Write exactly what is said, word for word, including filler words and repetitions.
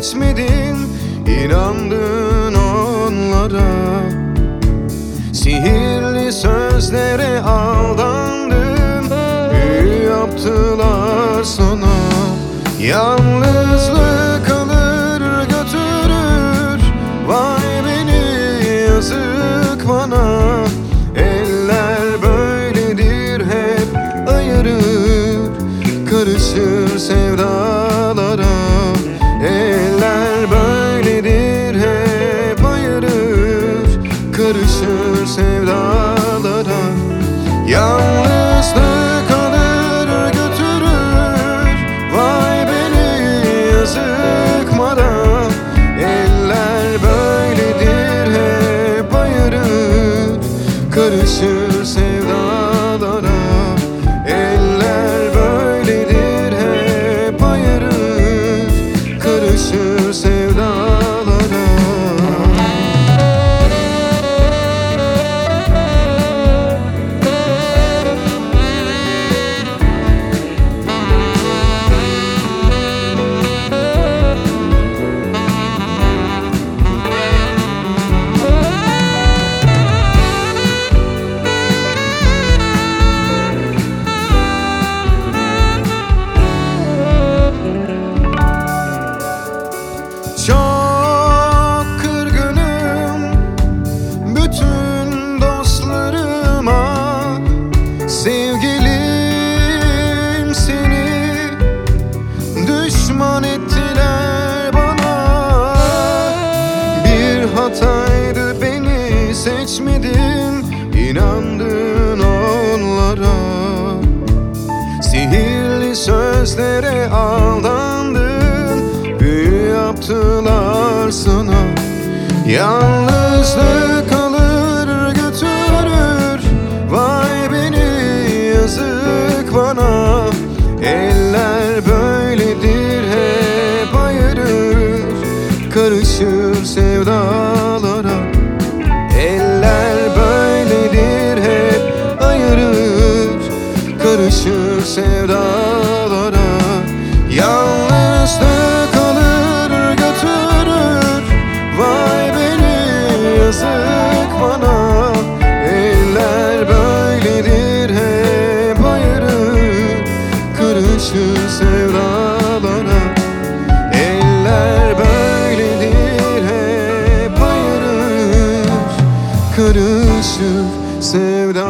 seçmedin, inandın onlara. Sihirli sözlere aldandın, büyü yaptılar sana. Yalnızlık alır götürür, vay beni yazık bana. Eller böyledir, hep ayırır, karışır sevdalara. Eller böyledir, hep ayırır, karışır sevdalara. Yalnızlık alır götürür, vay beni yazık bana. Eller böyledir, hep ayırır, karışır sevdalara. Eller böyledir, hep ayırır, karışır sevdalara. Çok kırgınım bütün dostlarıma. Sevgilim, seni düşman ettiler bana. Bir hataydı, beni seçmedin, inandın onlara. Sihirli sözlere aldandın, büyü yaptılar sana. Yalnızlık alır götürür, vay beni yazık bana. Eller böyledir, hep ayırır, karışır sevdalara. Eller böyledir, hep ayırır, karışır sevdalara. Yalnızlık alır götürür, vay beni yazık bana. Eller böyledir, hep ayırır, karışır sevdalara. Eller böyledir, hep ayırır, karışır sevdalara.